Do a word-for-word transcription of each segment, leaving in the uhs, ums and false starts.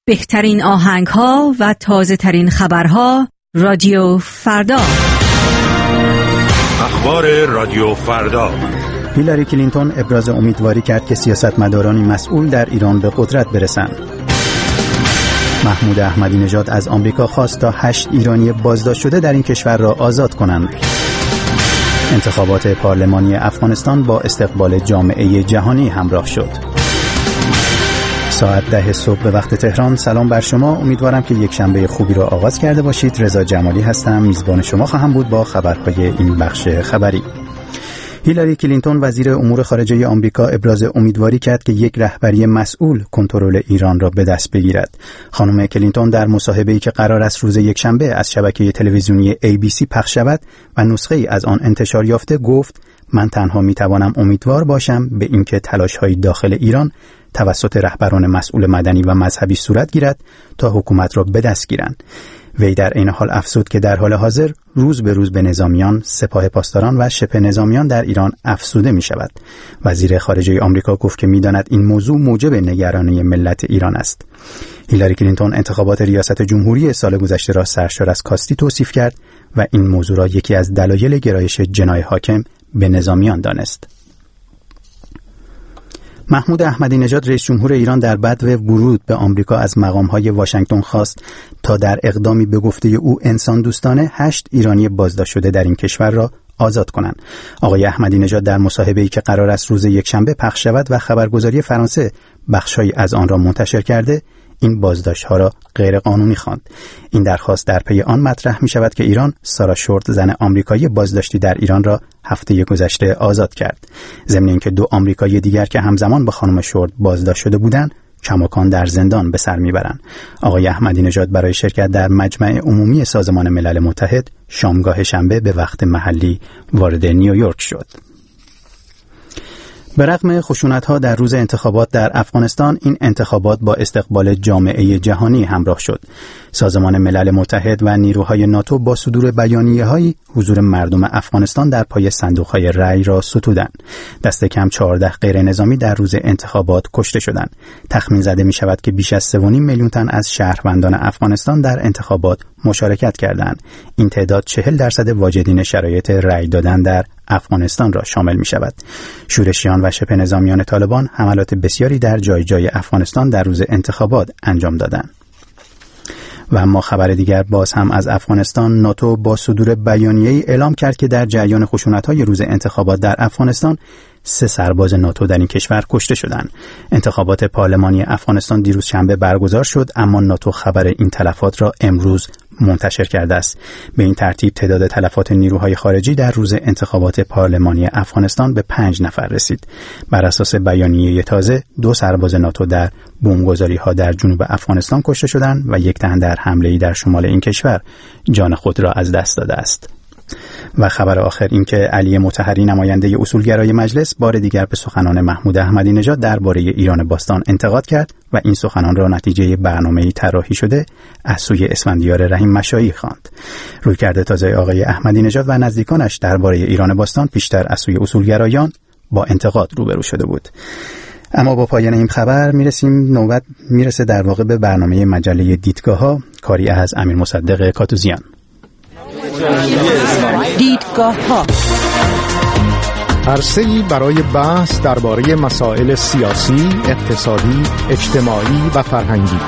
بهترین آهنگ‌ها و تازه‌ترین خبرها رادیو فردا. اخبار رادیو فردا. هیلاری کلینتون ابراز امیدواری کرد که سیاستمدارانی مسئول در ایران به قدرت برسند. محمود احمدی نژاد از آمریکا خواست تا هشت ایرانی بازداشت شده در این کشور را آزاد کنند. انتخابات پارلمانی افغانستان با استقبال جامعه جهانی همراه شد. ساعت ده صبح به وقت تهران. سلام بر شما، امیدوارم که یک شنبه خوبی را آغاز کرده باشید. رضا جمالی هستم، میزبان شما خواهم بود با خبرهای این بخش خبری. هیلاری کلینتون وزیر امور خارجه آمریکا ابراز امیدواری کرد که یک رهبری مسئول کنترل ایران را به دست بگیرد. خانم کلینتون در مصاحبه‌ای که قرار است روز یکشنبه از شبکه تلویزیونی ای بی سی پخش شود و نسخه‌ای از آن انتشار یافته گفت: من تنها میتوانم امیدوار باشم به اینکه تلاش‌های داخل ایران توسط رهبران مسئول مدنی و مذهبی صورت گیرد تا حکومت را به دست گیرند. وی در این حال افزود که در حال حاضر روز به روز به نظامیان، سپاه پاسداران و شبه نظامیان در ایران افزوده می شود. وزیر خارجه آمریکا گفت که می داند این موضوع موجب نگرانی ملت ایران است. هیلاری کلینتون انتخابات ریاست جمهوری سال گذشته را سرشار از کاستی توصیف کرد و این موضوع را یکی از دلایل گرایش جناح حاکم به نظامیان دانست. محمود احمدی نژاد رئیس جمهور ایران در بدو ورود به آمریکا از مقام‌های واشنگتن خواست تا در اقدامی به گفته او انسان دوستانه هشت ایرانی بازداشت شده در این کشور را آزاد کنند. آقای احمدی نژاد در مصاحبه‌ای که قرار است روز یکشنبه پخش شود و خبرگزاری فرانسه بخشی از آن را منتشر کرده، این بازداشت‌ها را غیر قانونی خواند. این درخواست در پی آن مطرح می شود که ایران سارا شورت، زن آمریکایی بازداشتی در ایران را هفته گذشته آزاد کرد. ضمن اینکه دو آمریکایی دیگر که همزمان با خانم شورت بازداشت شده بودند کماکان در زندان به سر میبرند. آقای احمدی نژاد برای شرکت در مجمع عمومی سازمان ملل متحد شامگاه شنبه به وقت محلی وارد نیویورک شد. به رغم خشونت‌ها در روز انتخابات در افغانستان، این انتخابات با استقبال جامعه جهانی همراه شد. سازمان ملل متحد و نیروهای ناتو با صدور بیانیه‌های حضور مردم افغانستان در پای صندوق‌های رأی را ستودند. دست کم چهارده غیر نظامی در روز انتخابات کشته شدند. تخمین زده می‌شود که بیش از سه و نیم میلیون تن از شهروندان افغانستان در انتخابات مشارکت کردند. این تعداد چهل درصد واجدین شرایط رأی دادن در افغانستان را شامل می شود. شورشیان و شبه نظامیان طالبان حملات بسیاری در جای جای افغانستان در روز انتخابات انجام دادند. و اما خبر دیگر باز هم از افغانستان، ناتو با صدور بیانیه‌ای اعلام کرد که در جریان خشونت‌های روز انتخابات در افغانستان سه سرباز ناتو در این کشور کشته شدند. انتخابات پارلمانی افغانستان دیروز شنبه برگزار شد، اما ناتو خبر این تلفات را امروز منتشر کرده است. به این ترتیب تعداد تلفات نیروهای خارجی در روز انتخابات پارلمانی افغانستان به پنج نفر رسید. بر اساس بیانیه تازه، دو سرباز ناتو در بمبگذاری‌ها در جنوب افغانستان کشته شدند و یک تن در حمله‌ای در شمال این کشور جان خود را از دست داده است. و خبر آخر این که علی مطهری، نماینده اصولگرای مجلس، بار دیگر به سخنان محمود احمدی نژاد درباره ایران باستان انتقاد کرد و این سخنان را نتیجه برنامه‌ای طراحی شده از سوی اسفندیار رحیم مشایی خواند. رویکرد تازه آقای احمدی نژاد و نزدیکانش درباره ایران باستان پیشتر از سوی اصولگرایان با انتقاد روبرو شده بود. اما با پایان این خبر میرسیم نوبت میرسه در واقع به برنامه مجله دیدگاه‌ها، کاری از امیر مصدق کاتوزیان. دیدگاه‌ها عرصه‌ای برای بحث درباره مسائل سیاسی، اقتصادی، اجتماعی و فرهنگی.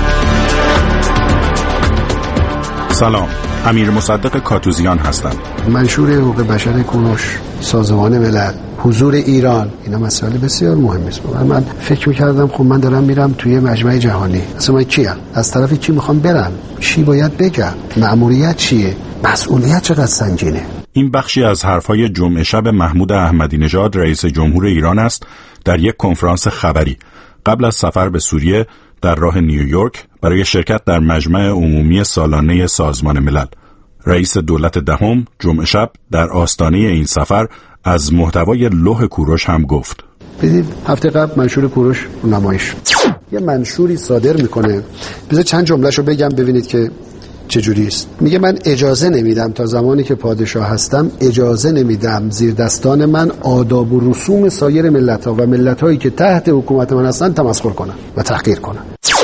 سلام، امیر مصدق کاتوزیان هستم. منشور حقوق بشر کوروش، سازمان ملل، حضور ایران، اینا مسائل بسیار مهمی است. من فکر می‌کردم خب من دارم میرم توی مجمع جهانی، اصلا من کیم؟ از طرف کی میخوام برم؟ چی باید بگم؟ مأموریت چیه؟ مسئولیت چقدر سنگینه؟ این بخشی از حرفای جمعه شب محمود احمدی نژاد رئیس جمهور ایران است در یک کنفرانس خبری قبل از سفر به سوریه در راه نیویورک برای شرکت در مجمع عمومی سالانه سازمان ملل. رئیس دولت دهم جمعه شب در آستانه این سفر از محتوای لوح کوروش هم گفت. بدید هفته قبل منشور کوروش نمایش یه منشوری صادر میکنه. بذار چند جمله‌شو بگم ببینید که چجوری است. میگه من اجازه نمیدم تا زمانی که پادشاه هستم، اجازه نمیدم زیر دستان من آداب و رسوم سایر ملت‌ها و ملت‌هایی که تحت حکومت من هستن تمسخر کنن و تحقیر کنن.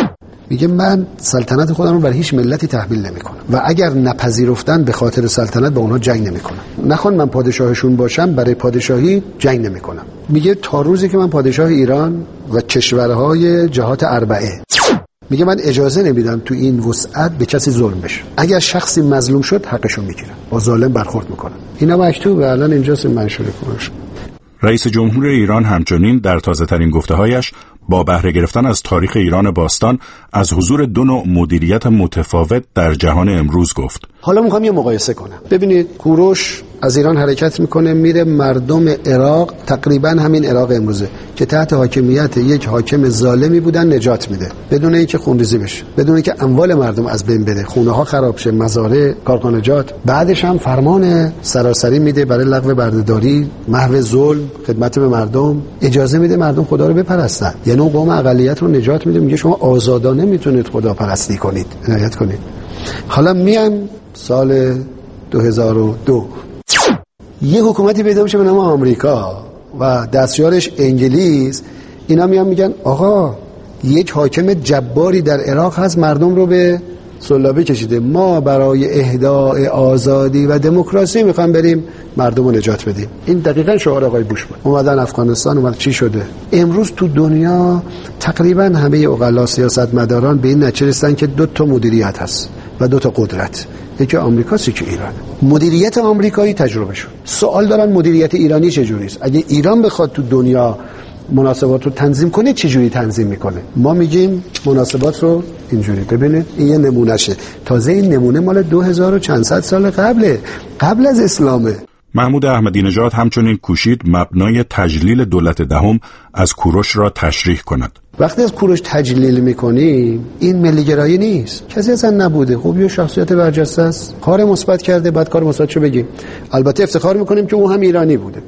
میگه من سلطنت خودم رو بر هیچ ملتی تحمیل نمیکنم و اگر نپذیرفتن به خاطر سلطنت با اونها جنگ نمیکنم. نخوان من پادشاهشون باشم، برای پادشاهی جنگ نمیکنم. میگه تا روزی که من پادشاه ایران و کشورهای جهات اربعه، میگه من اجازه نمیدم تو این وسعت به کسی ظلم بشه. اگر شخصی مظلوم شد حقشو میگیرم، با ظالم برخورد میکنم. اینا مکتوبه، الان اینجاست منشور کنش. رئیس جمهور ایران همچنین در تازه‌ترین گفته‌هایش با بهره گرفتن از تاریخ ایران باستان از حضور دو نوع مدیریت متفاوت در جهان امروز گفت. حالا میخوام یه مقایسه کنم. ببینید کوروش از ایران حرکت میکنه میره مردم عراق، تقریبا همین عراق امروزه که تحت حاکمیت یک حاکم ظالمی بودن، نجات میده بدون اینکه خونریزی بشه، بدون اینکه اموال مردم از بین بره، خونه ها خراب شه، مزارع، کارخانجات. بعدش هم فرمان سراسری میده برای لغو بردهداری، محو ظلم، خدمت به مردم، اجازه میده مردم خدا رو بپرستن. یعنی اون قوم اقلیت رو نجات میده، میگه شما آزادانه میتونید خدا پرستی کنید، عنایت کنید. حالا میان سال دو هزار و دو یه حکومتی پیدا میشه به نام آمریکا و دستیارش انگلیس. اینا میان میگن آقا یک حاکم جباری در عراق هست، مردم رو به سلابه کشیده، ما برای اهدای آزادی و دموکراسی میخوایم بریم مردم رو نجات بدیم. این دقیقاً شعار آقای بوش بود. اومدن افغانستان، اومد چی شده؟ امروز تو دنیا تقریباً همه عقلا سیاستمداران به این نتیجه رسیدن که دو تا مدیریت هست و دو تا قدرت، یکی آمریکاست یکی ایران. مدیریت آمریکایی تجربه شد. سوال دارن مدیریت ایرانی چجوری است؟ اگه ایران بخواد تو دنیا مناسبات رو تنظیم کنه چجوری تنظیم میکنه؟ ما میگیم مناسبات رو اینجوری. ببینید این یه نمونهشه. تازه این نمونه مال دو هزار و چند صد سال قبله، قبل از اسلامه. محمود احمدی نژاد همچنین کوشید مبنای تجلیل دولت دهم از کوروش را تشریح کند. وقتی از کوروش تجلیل میکنیم این ملیگرایی نیست، کسی اصلا نبوده، خب یه شخصیت برجسته است، کار مثبت کرده، بعد کار مثبتشو بگیم. البته افتخار میکنیم که اون هم ایرانی بوده.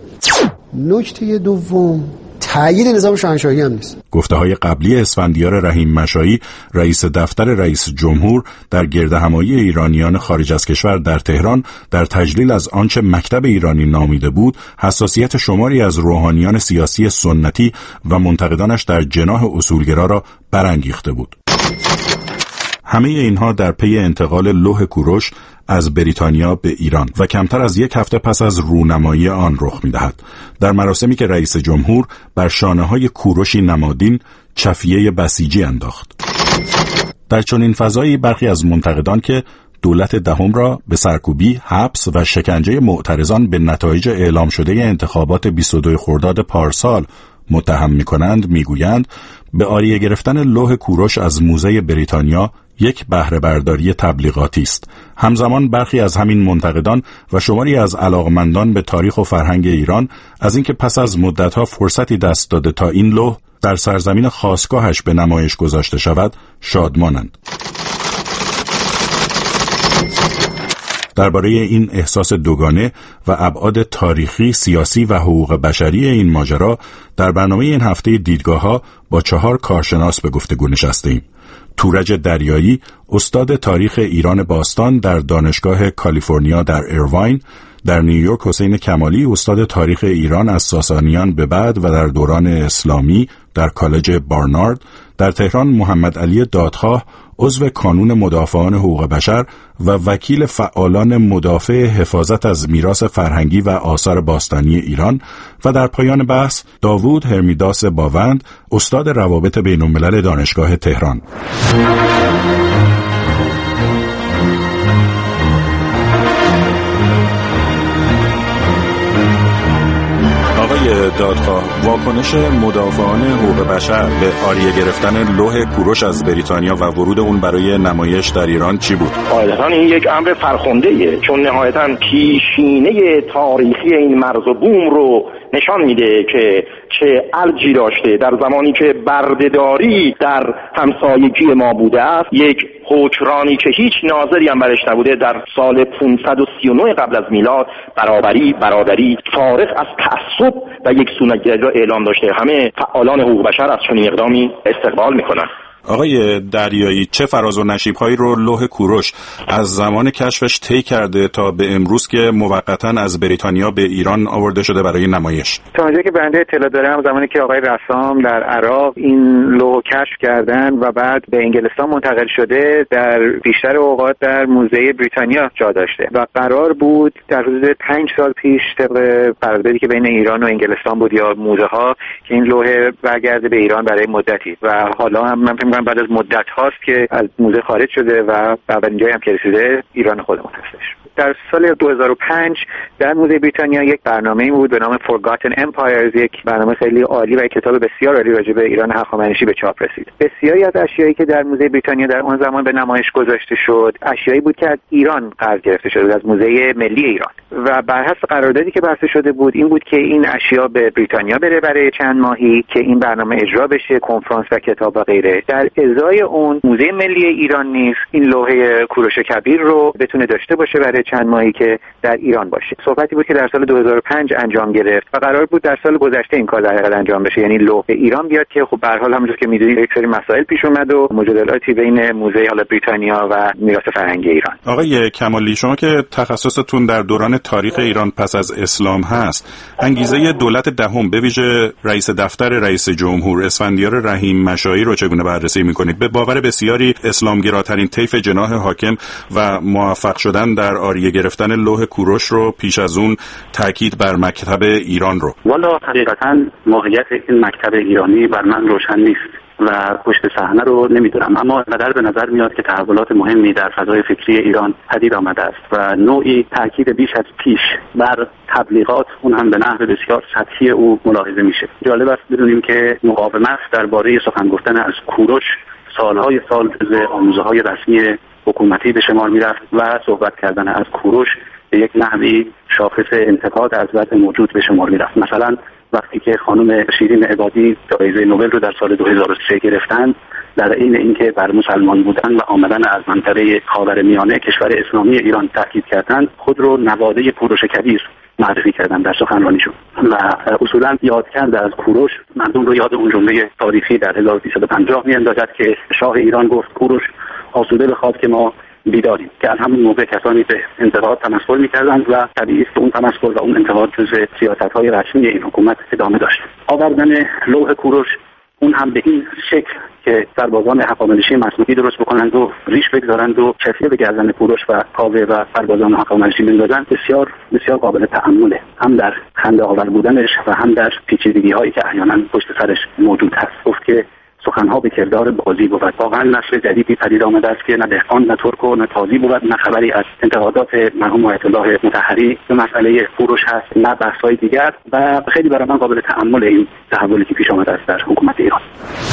نکته دوم، تأیید نظام شاهنشاهی هم نیست. گفته‌های قبلی اسفندیار رحیم مشایی رئیس دفتر رئیس جمهور در گردهمایی ایرانیان خارج از کشور در تهران در تجلیل از آنچه مکتب ایرانی نامیده بود، حساسیت شماری از روحانیان سیاسی سنتی و منتقدانش در جناح اصولگرا را برانگیخته بود. همه اینها در پی انتقال لوح کوروش از بریتانیا به ایران و کمتر از یک هفته پس از رونمایی آن رخ می‌دهد. در مراسمی که رئیس جمهور بر شانه‌های کوروشی نمادین چفیه بسیجی انداخت. در چنین فضایی برخی از منتقدان که دولت دهم را به سرکوبی، حبس و شکنجه معترضان به نتایج اعلام شده انتخابات بیست و دوم خرداد پارسال متهم می‌کنند، می‌گویند به عاریه گرفتن لوح کوروش از موزه بریتانیا یک بهره برداری تبلیغاتی است. همزمان برخی از همین منتقدان و شماری از علاقمندان به تاریخ و فرهنگ ایران از اینکه پس از مدت‌ها فرصتی دست داده تا این لوح در سرزمین خاستگاهش به نمایش گذاشته شود شادمانند. درباره این احساس دوگانه و ابعاد تاریخی، سیاسی و حقوق بشری این ماجرا در برنامه این هفته دیدگاه‌ها با چهار کارشناس به گفتگو نشسته‌ایم. تورج دریایی، استاد تاریخ ایران باستان در دانشگاه کالیفرنیا در ایرواین، در نیویورک حسین کمالی، استاد تاریخ ایران از ساسانیان به بعد و در دوران اسلامی در کالج بارنارد، در تهران محمد علی دادخواه، عضو کانون مدافعان حقوق بشر و وکیل فعالان مدافع حفاظت از میراث فرهنگی و آثار باستانی ایران، و در پایان بحث داوود هرمیداس باوند، استاد روابط بین الملل دانشگاه تهران. دادخواه، واکنش مدافعان حقوق بشر به عاریه گرفتن لوح کوروش از بریتانیا و ورود اون برای نمایش در ایران چی بود؟ قاعدتاً این یک امر فرخنده‌ایه، چون نهایتاً پیشینه تاریخی این مرز و بوم رو نشان میده که چه ارجی داشته در زمانی که بردهداری در همسایگی ما بوده است. یک حکمرانی که هیچ ناظری هم برش نبوده در سال پانصد و سی و نه قبل از میلاد برابری، برادری، فارغ از تعصب و یک سونگری را اعلام داشته. همه فعالان حقوق بشر از چنین اقدامی استقبال میکنن. آقای دریایی، چه فراز و نشیب‌هایی رو لوح کوروش از زمان کشفش طی کرده تا به امروز که موقتاً از بریتانیا به ایران آورده شده برای نمایش؟ تا اونجایی که بنده اطلاع دارم زمانی که آقای رسام در عراق این لوح کشف کردن و بعد به انگلستان منتقل شده، در بیشتر اوقات در موزه بریتانیا جا داشته و قرار بود در حدود پنج سال پیش طبق قراردادی که بین ایران و انگلستان بود یا موزه ها که این لوح برگرده به ایران برای مدتی و حالا هم من فکر می‌کنم بعد از مدت هاست که از موزه خارج شده و اولین جایی هم که رسیده ایران خودمون هستش. در سال دو هزار و پنج در موزه بریتانیا یک برنامه‌ای بود به نام Forgotten Empires، یک برنامه خیلی عالی و یک کتاب بسیار عالی راجع به ایران هخامنشی به چاپ رسید. بسیاری از اشیایی که در موزه بریتانیا در آن زمان به نمایش گذاشته شد، اشیایی بود که از ایران قرض گرفته شده، از موزه ملی ایران، و بر حسب قراردادی که بسته شده بود این بود که این اشیا به بریتانیا بره برای چند ماهی که این برنامه اجرا بشه، کنفرانس و کتاب و غیره. در ازای اون موزه ملی ایران نیز این لوحه کوروش کبیر رو بتونه داشته باشه برای چند ماهی که در ایران باشه. صحبتی بود که در سال دو هزار و پنج انجام گرفت و قرار بود در سال گذشته این کار در حقیقت انجام بشه، یعنی لوح ایران بیاد که خب به هر حال همونجوری که میدونید یک سری مسائل پیش اومد و مجادلاتی بین موزه حالا بریتانیا و میراث فرهنگی ایران. آقای کمالی، شما که تخصصتون در دوران تاریخ ایران پس از اسلام هست، انگیزه دولت دهم به ویژه رئیس دفتر رئیس جمهور اسفندیار رحیم مشایی رو چگونه بررسی می‌کنید؟ به باور بسیاری اسلامگراترین طیف جناح حاکم و موفق شدن در آریه گرفتن لوح کوروش رو پیش از اون تاکید بر مکتب ایران رو. والا حقیقتاً ماهیت این مکتب ایرانی بر من روشن نیست و پشت صحنه رو نمیدونم، اما قدر به نظر میاد که تحولات مهمی در فضای فکری ایران پدید آمده است و نوعی تاکید بیش از پیش بر تبلیغات، اون هم به نحو بسیار سطحی او ملاحظه میشه. جالب است بدونیم که مقاومت درباره سخن گفتن از کوروش سالهای سال جزو آموزه‌های رسمی حکومتی به شمار میرفت و صحبت کردن از کوروش به یک نحوی شاخص انتقاد از وضع موجود به شمار میرفت. مثلا وقتی که خانم شیرین عبادی جایزه نوبل رو در سال دو هزار و سه گرفتن، در عین اینکه بر مسلمان بودن و آمدن از منطقه خاورمیانه کشور اسلامی ایران تاکید کردند، خود رو نواده کوروش کبیر معرفی کردن در سخنرانیشون و اصولا یاد کرده از کوروش مردم رو یاد اون جمله تاریخی در هزار و سیصد و پنجاه میاندازد که شاه ایران گفت کوروش آسوده بخواد که ما بیداریم، که از همون موقع کسانی به انتقاد تمسخر می‌کردند و طبیعی است اون تمسخر و اون انتقاد جزء سیاست‌های رسمی این حکومت ادامه داشت. آوردن لوح کوروش اون هم به این شکل که سربازان هخامنشی مصنوعی درست بکنند و ریش بگذارند و چفیه به گردن کوروش و کاوه و سربازان هخامنشی بندازند، بسیار بسیار قابل تأمله، هم در خنده آور بودنش و هم در پیچیدگی‌هایی که احیانا پشت سرش موجود هست. گفت که سخنها به کردار بازی بود. واقعا نسل جدیدی پدید آمده است که نه دهقان نه ترک و نه تازی بود، نه خبری از انتقادات مرحوم آیت الله مطهری به مسئله کوروش هست، نه بحث‌های دیگر، و خیلی برای من قابل تأمل این تحولی که پیش آمده است در حکومت ایران.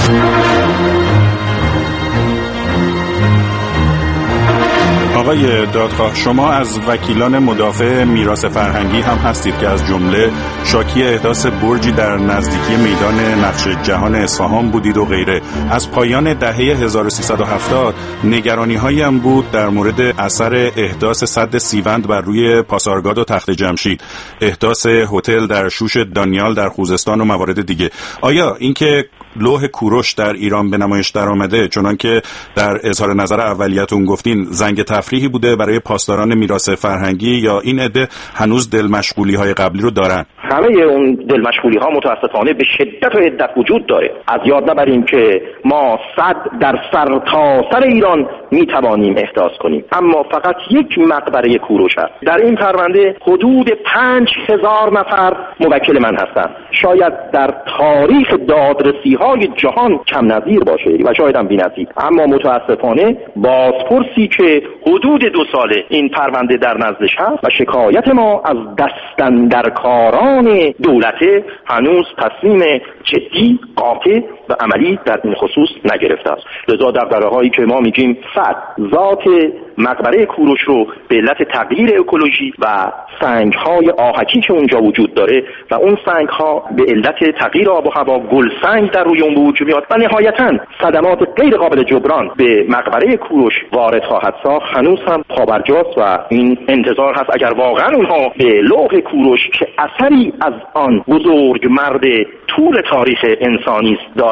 آقای دادخواه، شما از وکیلان مدافع میراث فرهنگی هم هستید که از جمله شاکی احداث برجی در نزدیکی میدان نقش جهان اصفهان بودید و غیره. از پایان دهه هزار و سیصد و هفتاد نگرانی‌هایی هم بود در مورد اثر احداث سد سیوند بر روی پاسارگاد و تخت جمشید، احداث هتل در شوش دانیال در خوزستان و موارد دیگه. آیا اینکه لوح کوروش در ایران به نمایش درآمده، چنان که در اظهار نظر اولیتون گفتین، زنگ تفریحی بوده برای پاسداران میراث فرهنگی، یا این عده هنوز دلمشغولی‌های قبلی رو دارن؟ همه اون دلمشغولی‌ها متاسفانه به شدت و حدت وجود داره. از یاد نبریم که ما صد در سر تا سر ایران میتوانیم احداث کنیم، اما فقط یک مقبره کوروش است. در این پرونده حدود پنج هزار نفر موکل من هستند. شاید در تاریخ دادرسی‌های جهان کم نظیر باشه و شاید هم بی‌نظیر، اما متاسفانه بازپرسی که حدود دو ساله این پرونده در نزدش هست و شکایت ما از دستاندرکاران دولت هنوز تصمیم جدی، قاطع و عملی در این خصوص نگرفته است. لذا دغدغه‌هایی که ما میگیم صد ذات مقبره کوروش رو به علت تغییر اکولوژی و سنگ‌های آهکی که اونجا وجود داره و اون سنگ‌ها به علت تغییر آب و هوا گل سنگ در روی اون به وجود میاد و نهایتاً صدمات غیر قابل جبران به مقبره کوروش وارد خواهد ساخت، هنوز هم پابرجاست و این انتظار هست اگر واقعاً اونها به لوح کوروش که اثری از آن بزرگ مرد طول تاریخ انسانی دارن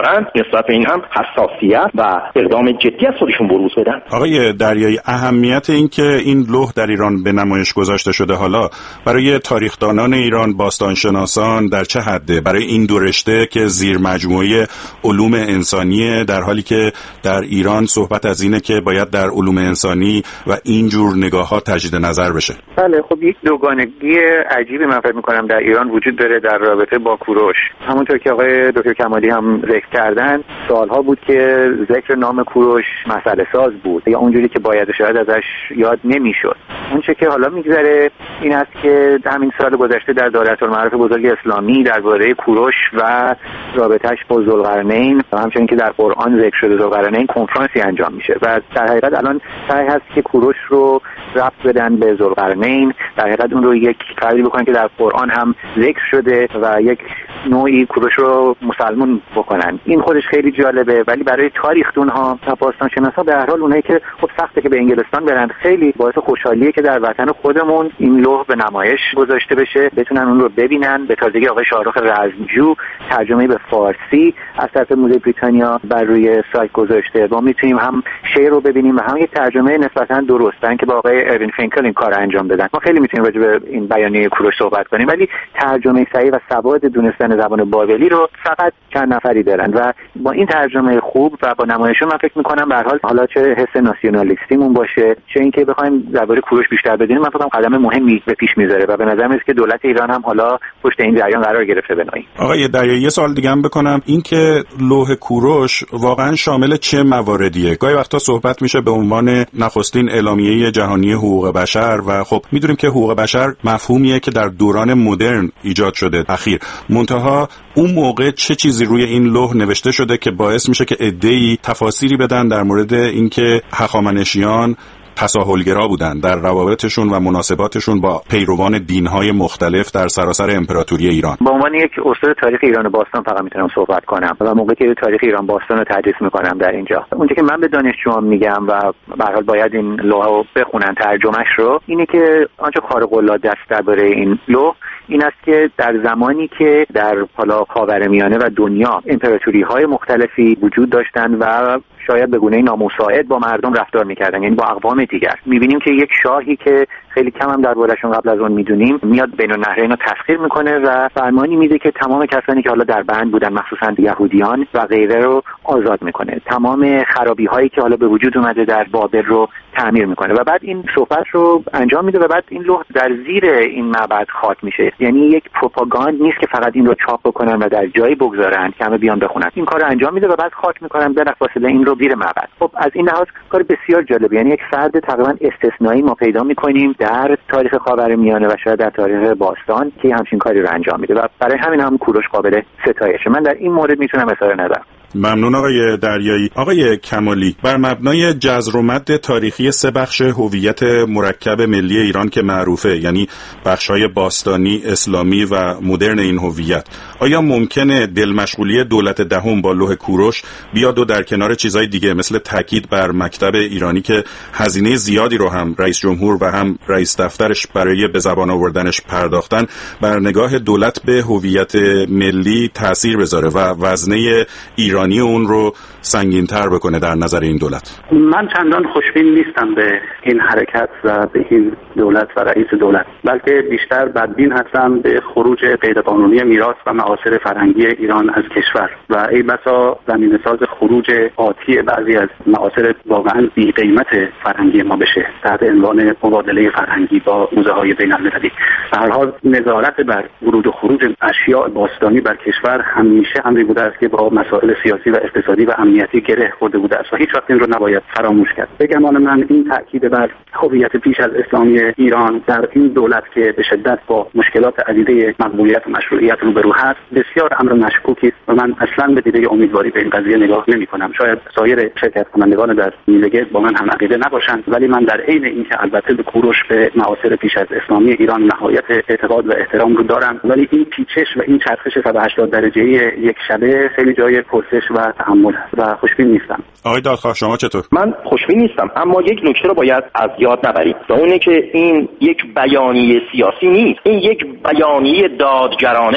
دارن نسبت به این هم حساسیت و اقدام جدی از خودشون بروز بدن. آقای دریایی، اهمیت این که این لوح در ایران به نمایش گذاشته شده حالا برای تاریخدانان ایران، باستانشناسان در چه حده؟ برای این دو رشته که زیر مجموعه علوم انسانیه، در حالی که در ایران صحبت از اینه که باید در علوم انسانی و این جور نگاه‌ها تجدید نظر بشه. بله، خب یک دوگانگی عجیبی من فکر می‌کنم در ایران وجود داره در رابطه با کوروش. همونطور که آقای دکتر کمالی هم ذکر کردن، سالها بود که ذکر نام کوروش مسئله ساز بود یا اونجوری که باید شاید ازش یاد نمی‌شد. اون چه که حالا می‌گذره این است که همین سال گذشته در دایره‌المعارف بزرگ اسلامی درباره کوروش و رابطه‌اش با ذوالقرنین و همچنین که در قرآن ذکر شده ذوالقرنین کنفرانسی انجام میشه و در حقیقت الان سعی هست که کوروش رو ربط بدن به ذوالقرنین، در حقیقت اون رو یک کاری بکنن که در قرآن هم ذکر شده و یک نوعی کوروش رو مسلمون بکنن. این خودش خیلی جالبه، ولی برای تاریخ‌دون‌ها و باستانشناسا به هر حال اونایی که خب سخته که به انگلستان برن، خیلی باعث خوشحالیه که در وطن خودمون این لوح به نمایش گذاشته بشه، بتونن اون رو ببینن. به تازگی آقای شاهرخ رزمجو ترجمه به فارسی از طرف موزه بریتانیا بر روی سایت گذاشته. ما میتونیم هم شعر رو ببینیم و هم یک ترجمه نسبتاً درستن که با آقای اروین فینکل این کار انجام دادن. ما خیلی میتونیم راجع به این بیانیه کوروش صحبت کنیم، ولی ترجمه صحیح و سواد دونستن زبان بابلی رو فقط چند نفری دارن و با این ترجمه خوب و با نمایشون من فکر می‌کنم به هر حال حالا چه حس ناسیونالیستیمون باشه، چه اینکه بخوایم درباره کوروش بیشتر بدونیم، من فکر کنم قدم مهمی به پیش میذاره و به نظر میاد که دولت ایران هم حالا پشت این جریان قرار گرفته. بنایی آقای دریایی، یه سوال دیگه هم بکنم، این که لوح کوروش واقعا شامل چه مواردیه؟ گاهی وقتا صحبت میشه به عنوان نخستین اعلامیه جهانی حقوق بشر و خب میدونیم که حقوق بشر مفهومیه که در دوران مدرن ایجاد شده اخیر، منتها اون موقع چه چیزی روی این لوح نوشته شده که باعث میشه که عده‌ای تفاسیری بدن در مورد اینکه هخامنشیان تساهلگرا بودن در روابطشون و مناسباتشون با پیروان دینهای مختلف در سراسر امپراتوری ایران؟ به عنوان یک استاد تاریخ ایران باستان فقط میتونم صحبت کنم و موقعی که تاریخ ایران باستان رو تدریس میکنم در اینجا، اونجا که من به دانشجوام میگم و به هر حال باید این لوح رو بخونن ترجمهش رو، اینه که آنچه خارق العاده است درباره این لوح این است که در زمانی که در حالا خاورمیانه و دنیا امپراتوری‌های مختلفی وجود داشتن و شاید به گونه نامساعد با مردم رفتار می‌کردن، یعنی با اقوام دیگر، می‌بینیم که یک شاهی که خیلی کم هم درباره‌شون قبل از اون می‌دونیم میاد بین النهرین رو تسخیر می‌کنه و فرمانی میده که تمام کسانی که حالا در بند بودن مخصوصاً یهودیان و غیره رو آزاد می‌کنه، تمام خرابی‌هایی که حالا به وجود اومده در بابل رو تعمیر می‌کنه و بعد این صحبت رو انجام میده و بعد این لوح در زیر این معبد خاک میشه. یعنی یک پروپاگاند نیست که فقط این رو چاپ بکنن و در جایی بگذارن که همه بیان بخونن، این کارو انجام میده و بعد خاک می‌کنن بلافاصله این رو زیر معبد. خب از این لحاظ کار بسیار جالبی، یعنی یک فرد تقریبا استثنایی ما پیدا می‌کنیم در تاریخ خاورمیانه و شاید در تاریخ باستان که همچین کاری رو انجام میده و برای همین هم کوروش قابل ستایشه. من در این مورد میتونم اظهار نظر. ممنون آقای دریایی. آقای کمالی، بر مبنای جذر و مد تاریخی سه بخش هویت مرکب ملی ایران که معروفه، یعنی بخش‌های باستانی، اسلامی و مدرن این هویت، آیا ممکنه دلمشغولی دولت دهم با لوح کوروش بیاد و در کنار چیزهای دیگه مثل تاکید بر مکتب ایرانی که هزینه زیادی رو هم رئیس جمهور و هم رئیس دفترش برای به زبان آوردنش پرداختن، بر نگاه دولت به هویت ملی تأثیر بذاره و وزنه ایران اون رو سنگین‌تر بکنه در نظر این دولت؟ من چندان خوشبین نیستم به این حرکت و به این دولت و رئیس دولت، بلکه بیشتر بدبین هستم به خروج غیرقانونی میراث و معاصر فرهنگی ایران از کشور و ای بسا زمینه‌ساز خروج آتی بعضی از معاصر واقعا بی قیمت فرهنگی ما بشه تحت عنوان مبادله فرهنگی با موزه‌های بین‌المللی. به هر حال نظارت بر ورود و خروج اشیاء باستانی بر کشور همیشه امری بوده است که با مسائل سیاسی و اقتصادی و امنیتی گره خورده بوده است و هیچ وقت این رو نباید فراموش کرد. به گمان من این تاکید بر هویت پیش از اسلامی ایران در این دولت که به شدت با مشکلات عدیده مقبولیت و مشروعیت روبرو هست بسیار امر مشکوکی است و من اصلا به دیده امیدواری به این قضیه نگاه نمی‌کنم. شاید سایر شرکت کنندگان در میلگرد با من هم عقیده نباشند، ولی من در عین اینکه البته به کوروش به معاصر پیش از اسلامی ایران نهایت اعتقاد و احترام رو دارم، ولی این پیچش و این چرخش صد و هشتاد درجه‌ای یک شبه خیلی جای پرسش و تحمل و خوشبین نیستم. آقای دادخواه شما چطور؟ من خوشبین نیستم، اما یک نکته رو باید از یاد نبریم و اونه که این یک بیانیه سیاسی نیست، این یک بیانیه دادگرانه است.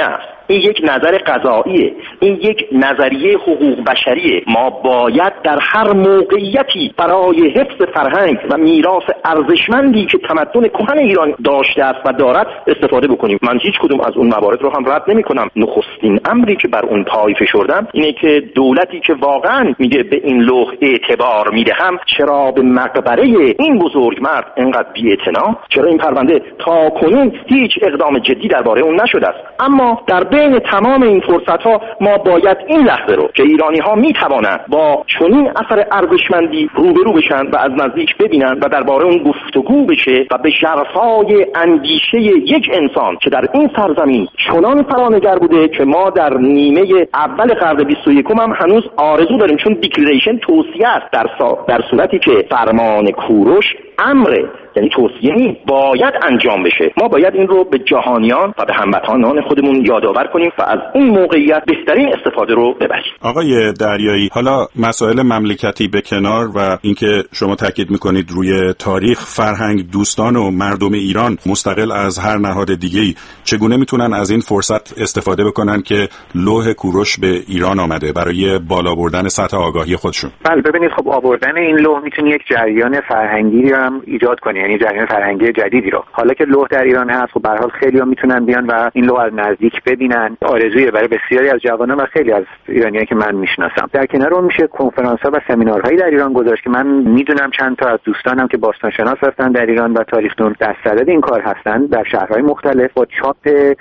این یک نظر قضاییه، این یک نظریه حقوق بشریه. ما باید در هر موقعیتی برای حفظ فرهنگ و میراث ارزشمندی که تمدن کهن ایران داشته است و دارد استفاده بکنیم. من هیچ کدوم از اون موارد رو هم رد نمی‌کنم. نخستین امری که بر اون پای فشردم اینه که دولتی که واقعا میگه به این لوح اعتبار میدهم، چرا به مقبره این بزرگمرد اینقدر بی‌اعتنا؟ چرا این پرونده تا کنون هیچ اقدام جدی درباره اون نشده است؟ اما در بین تمام این فرصت‌ها ما باید این لحظه رو که ایرانی‌ها می‌توانند با چنین اثر ارزشمندی روبرو بشن و از نزدیک ببینن و درباره اون گفتگو بشه و به ژرفای اندیشه یک انسان که در این سرزمین چنان فرانگر بوده که ما در نیمه اول قرن بیست و یکم هم هنوز آرزو داریم، چون دیکلریشن توصیه است، در, در صورتی که فرمان کوروش امره، یعنی توصیه نیست، باید انجام بشه. ما باید این رو به جهانیان و به هموطنان خودمون یادآور کنیم و از این موقعیت بهترین استفاده رو ببریم. آقای دریایی، حالا مسائل مملکتی به کنار و اینکه شما تاکید میکنید روی تاریخ، فرهنگ، دوستان و مردم ایران مستقل از هر نهاد دیگه‌ای چگونه میتونن از این فرصت استفاده بکنن که لوح کوروش به ایران آمده برای بالا بردن سطح آگاهی خودشون؟ بله ببینید، خب آوردن این لوح میتونه یک جریان فرهنگی هم ایجاد کنه، یعنی جریان فرهنگی جدیدی رو. حالا که لوح در ایران هست، خب به هر حال خیلی‌ها میتونن بیان و این لوح از نزدیک ببینن. آرزویه برای بسیاری از جوانان و خیلی از ایرانیایی که من میشناسم. در کنار اون میشه کنفرانس‌ها و سمینارهایی در ایران گذاشت که من میدونم چند تا از دوستانم که باستانشناس هستن در ایران و تاریخ‌دون در صدد این کار هستن، در شهرهای مختلف با چاپ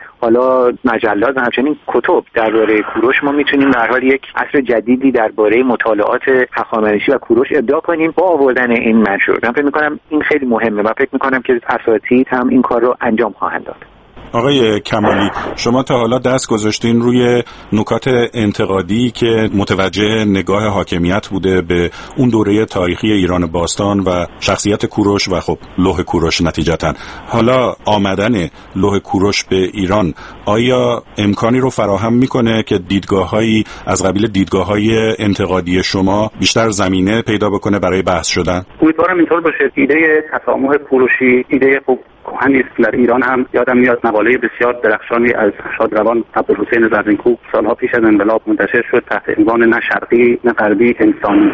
حالا مجلات و همچنین کتب درباره کوروش ما میتونیم در حال یک عصر جدیدی درباره مطالعات هخامنشی و کوروش ابداع کنیم با آوردن این منشور. من فکر می‌کنم این خیلی مهمه و فکر می‌کنم که اساتید هم این کار رو انجام خواهند داد. آقای کمالی، شما تا حالا دست گذاشتین روی نکات انتقادی که متوجه نگاه حاکمیت بوده به اون دوره تاریخی ایران باستان و شخصیت کوروش و خب لوح کوروش نتیجتاً. حالا آمدن لوح کوروش به ایران آیا امکانی رو فراهم میکنه که دیدگاه‌هایی از قبیل دیدگاه‌های انتقادی شما بیشتر زمینه پیدا بکنه برای بحث شدن؟ امیدوارم اینطور باشه. ایده تسامح کوروشی ایده خوب کهنی است. در ایران هم یادم میاد مقاله بسیار درخشانی از شادروان عبدالحسین زرینکوب سالها پیش از انقلاب منتشر شد تحت عنوان نه شرقی نه غربی، انسانی،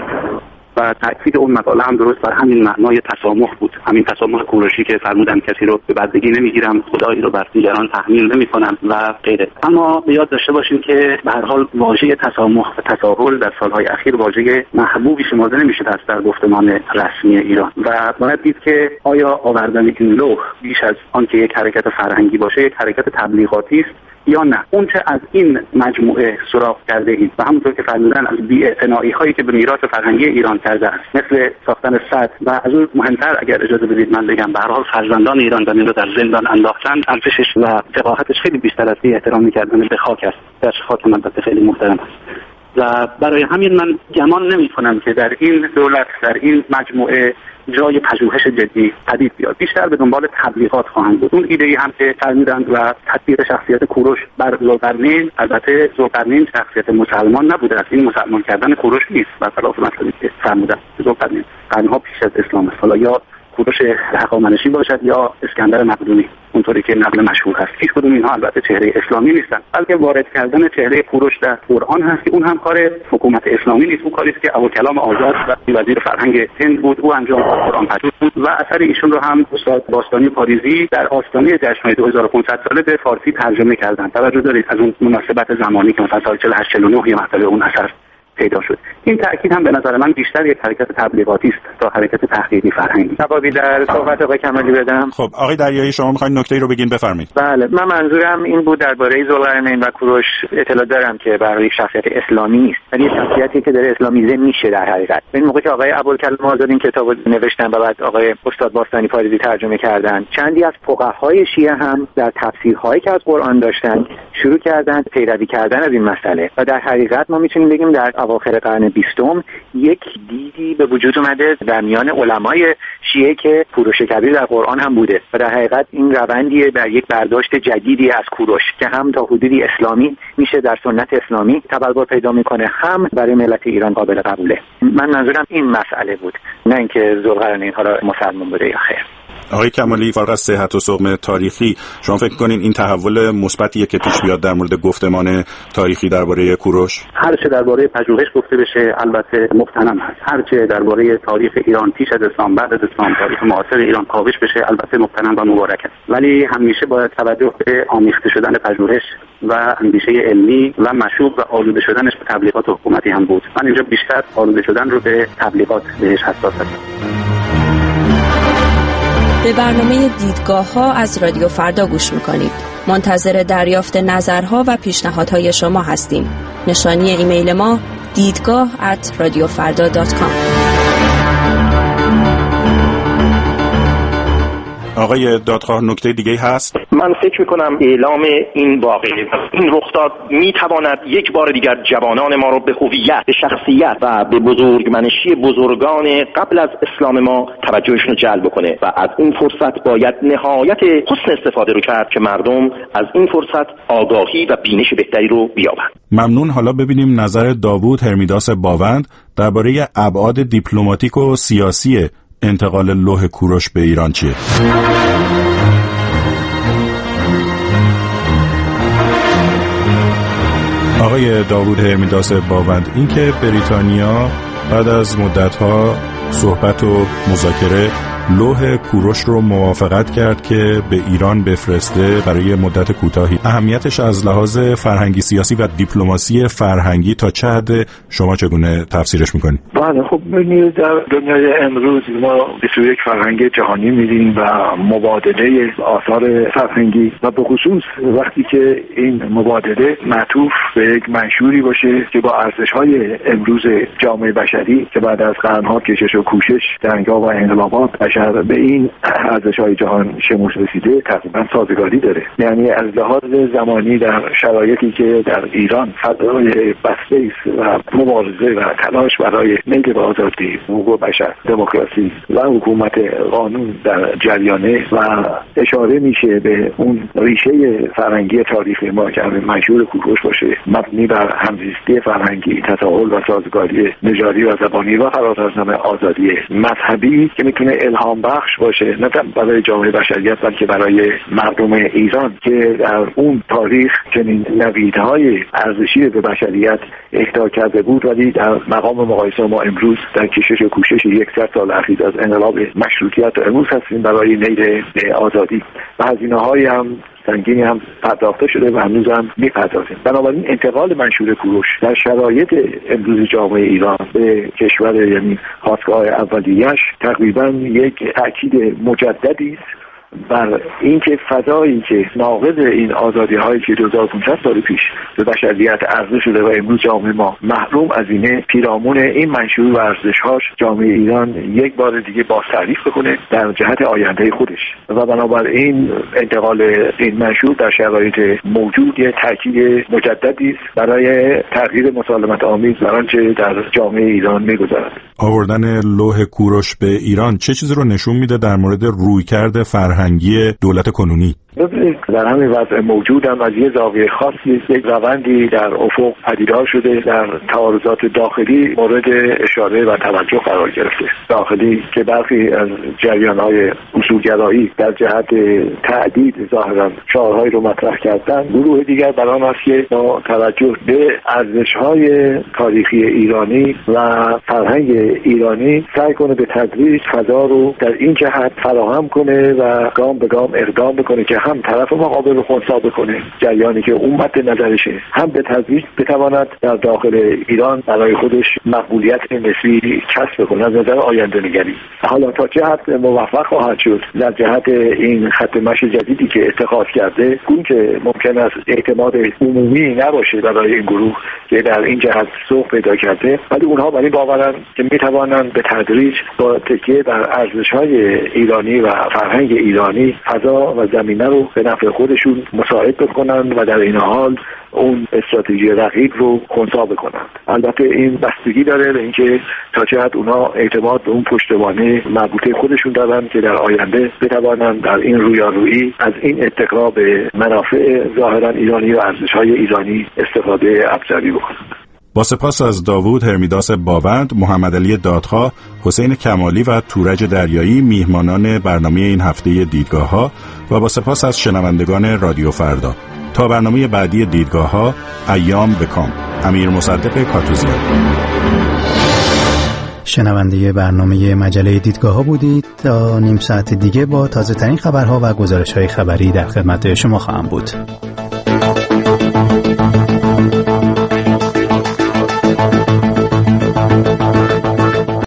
و تأکید اون مقاله هم درست بر همین معنای تسامح بود، همین تسامح کوروشی که فرمودن کسی رو به بردگی نمیگیرم، خدایی رو بر دیگران تحمیل نمیکنم و غیره. اما به یاد داشته باشیم که به هر حال واژه تسامح و تساهل در سالهای اخیر واژه محبوبی شمرده نمیشه در گفتمان رسمی ایران و باید دید که آیا آوردن این لوح بیش از آنکه یک حرکت فرهنگی باشه یک حرکت تبلیغاتی است یا نه. اون چه از این مجموعه سراغ کرده اید و همونطور که فرمودن از بی‌اعتنایی هایی که به میراث فرهنگی ایران کرده است، مثل ساختن سد و از اون مهمتر اگر اجازه بدید من بگم به هر حال فرزندان ایران زمین رو در زندان انداختند، ارزشش و وقاحتش خیلی بیشتر از بی احترامی کردن به خاک است. در خاک من البته خیلی محترم است و برای همین من گمان نمی کنم که در این دولت در این مجموعه جای پژوهش جدی پدید بیاد. بیشتر به دنبال تبلیغات خواهند بود. اون ایده‌ای هم که فرمودند و تطبیق شخصیت کوروش بر ذوالقرنین، البته ذوالقرنین شخصیت مسلمان نبوده، از این مسلمان کردن کوروش نیست، برخلاف مطلبی که فرمودند. ذوالقرنین قرنها پیش از اسلام است، حالا یا کوروش هخامنشی باشد یا اسکندر مقدونی اونطوری که نقل مشهور هست. هیچ کدوم اینها البته چهره اسلامی نیستن، بلکه وارد کردن چهره کوروش در قرآن هست که اون هم کار حکومت اسلامی نیست، اون کاری است که ابوالکلام آزاد و وزیر فرهنگ هند بود، او انجام داد، قرآن پژوه بود و اثر ایشون رو هم استاد باستانی پاریزی در آستانه جشن‌های دو هزار و پانصد ساله به فارسی ترجمه کردن. توجه دارید از اون مناسبت زمانی که مثلا سال چهل و هشت چهل و نه یه مرتبه اون اثر پیدا شد. این تأکید هم به نظر من بیشتر یک حرکت تبلیغاتی است تا حرکت تحقیقی فرهنگی. جوابی در صحبت آقای کمالی بدم. خب آقای دریایی شما می‌خواید نکته‌ای رو بگین، بفرمایید. بله، من منظورم این بود درباره ذوالقرنین و کوروش اطلاع دارم که برای شخصیت اسلامی نیست، ولی شخصیتی که داره اسلامیزه میشه در حقیقت. این موقع که آقای ابوالکلام آزاد این کتابو نوشتن و بعد آقای استاد باستانی پاریزی ترجمه کردن، چندی از فقهای شیعه هم در تفسیرهایی که از قرآن داشتن شروع کردن پیروی کردن از این مسئله و در حقیقت ما میتونیم بگیم در اواخر قرن بیستم یک دیدی به وجود اومده در میان علمای شیعه که کوروش کبیر در قرآن هم بوده و در حقیقت این روندیه در یک برداشت جدیدی از کوروش که هم تا حدودی اسلامی میشه در سنت اسلامی تبلور پیدا میکنه، هم برای ملت ایران قابل قبوله. من منظورم این مسئله بود، نه اینکه ذوالقرنین حالا مسلمان بوده یا خیر. آقای کمالی، فارغ از صحت و سقم تاریخی، شما فکر کنین این تحول مثبتیه که پیش بیاد در مورد گفتمان تاریخی درباره کوروش؟ هر چه درباره پژوهش گفته بشه البته مفتنم هست. هر چه درباره تاریخ ایران پیش از اسلام، بعد از اسلام، تاریخ معاصر ایران کاوش بشه البته مفتنم و مبارک است. ولی همیشه باید توجه به آمیخته شدن پژوهش و اندیشه علمی و مشوب و آلوده شدنش به تبلیغات حکومتی هم بود. من اینجا بیشتر آلوده شدن رو به تبلیغات بهش حساس هستم. به برنامه دیدگاه ها از رادیو فردا گوش میکنید. منتظر دریافت نظرها و پیشنهادهای شما هستیم. نشانی ایمیل ما دیدگاه ات رادیو فردا دات کام. آقای دادخواه، نکته دیگه هست؟ من فکر میکنم اعلام این واقعه این رخداد میتواند یک بار دیگر جوانان ما رو به هویت، به شخصیت و به بزرگمنشی بزرگان قبل از اسلام ما توجهشون رو جلب کنه و از این فرصت باید نهایت حسن استفاده رو کرد که مردم از این فرصت آگاهی و بینش بهتری رو بیابند. ممنون. حالا ببینیم نظر داوود هرمیداس باوند درباره ابعاد دیپلماتیک و سیاسی انتقال لوح کوروش به ایران چیه؟ آقای داوود هرمیداس باوند، این که بریتانیا بعد از مدت‌ها صحبت و مذاکره لوح کوروش رو موافقت کرد که به ایران بفرسته برای مدت کوتاهی، اهمیتش از لحاظ فرهنگی، سیاسی و دیپلماسی فرهنگی تا چه حد شما چگونه تفسیرش میکنید؟ بله، خب ببینید در دنیای امروز ما به سوی یک فرهنگ جهانی میریم و مبادله آثار فرهنگی و به خصوص وقتی که این مبادله معطوف به یک منشوری باشه که با ارزش‌های امروز جامعه بشری که بعد از قرن‌ها کشش و کوشش، جنگ‌ها و انقلابات بشر به این ارزش‌های جهان شمول رسیده تقریبا سازگاری داره. یعنی از لحاظ زمانی در شرایطی که در ایران فضای بسته است و مبارزه و تلاش برای میل به آزادی، حقوق بشر، دموکراسی و حکومت قانون در جریانه و اشاره میشه به اون ریشه فرهنگی تاریخی ما که منشور کوروش باشه، مبنی بر همزیستی فرهنگی، تساهل و سازگاری نژادی و زبانی و فراز از نام آزادی مذهبی که میتونه الهام بخش باشه نه تنها برای جامعه بشریت بلکه برای مردم ایران که در اون تاریخ چنین نویدهای ارزشی به بشریت اهدا کرده بود، ولی در مقام مقایسه ما امروز در کشش و کوشش یکصد سال اخیر از انقلاب مشروطیت و امروز هستیم برای نیل آزادی و هزینه‌های هم سنگینی هم پرداخته شده و هنوز هم میپردازیم. بنابراین انتقال منشور کوروش در شرایط امروز جامعه ایران به کشور یعنی خاستگاه اولیه‌اش تقریبا یک تأکید مجددی است بر اینکه فضایی که ناقض این آزادی هایی که دو هزار و پانصد سال پیش به بشریت عرضه شده و امروز جامعه ما محروم از اینه، پیرامون این منشور و ارزش هاش جامعه ایران یک بار دیگه باز تعریف بکنه در جهت آینده خودش و بنابراین انتقال این منشور در شرایط موجود یک تاکید مجددی است برای تغییر مسالمت آمیز بر آنچه در جامعه ایران میگذرد. آوردن لوح کوروش به ایران چه چیزی رو نشون میده در مورد رویکرد فرهنگی دولت کنونی؟ ببینید در همین وضع موجود هم از یه زاویه خاصی یک روندی در افق پدیدار شده، در تعارضات داخلی مورد اشاره و توجه قرار گرفته. داخلی که برخی از جریان‌های اصولگرایی در جهت تعدید ظاهراً شعارهایی رو مطرح کردن، گروه دیگر بر آن است که با توجه به ارزش‌های تاریخی ایرانی و فرهنگ ایرانی سعی کنه به تدریج فضا رو در این جهت فراهم کنه و گام به گام اقدام بکنه که هم طرف مقابل رو خنثی بکنه، جریانی که اون مد نظرشه، هم به تدریج بتواند در داخل ایران برای خودش مقبولیت نسبی کسب کنه از نظر آینده نگری. حالا تا چه حد موفق خواهد شد در جهت این خط مشی جدیدی که اتخاذ کرده، اون که ممکن است اعتماد عمومی نباشه برای این گروه که در این جهت سوق پیدا کرده، ولی اونها برای باورن که میتوانند به تدریج با تکیه بر ارزش‌های ایرانی و فرهنگ ایرانی فضا و زمینه رو به نفع خودشون مساعد بکنند و در این حال اون استراتژی رقیب رو خنثی بکنند. البته این بستگی داره به اینکه تا چه حد اونها اعتماد به اون پشتوانه مربوطه خودشون دارن که در آینده بتوانند در این رویارویی از این اتکا به منافع ظاهرا ایرانی و ارزش‌های ایرانی استفاده ابزاری بکنند. با سپاس از داوود هرمیداس باوند، محمد علی دادخواه، حسین کمالی و تورج دریایی میهمانان برنامه این هفته دیدگاه‌ها و با سپاس از شنوندگان رادیو فردا. تا برنامه بعدی دیدگاه‌ها، ایام بکام. امیر مصدق کاتوزیان. شنونده برنامه مجله دیدگاه‌ها بودید. تا نیم ساعت دیگه با تازه ترین خبرها و گزارش‌های خبری در خدمت شما خواهم بود.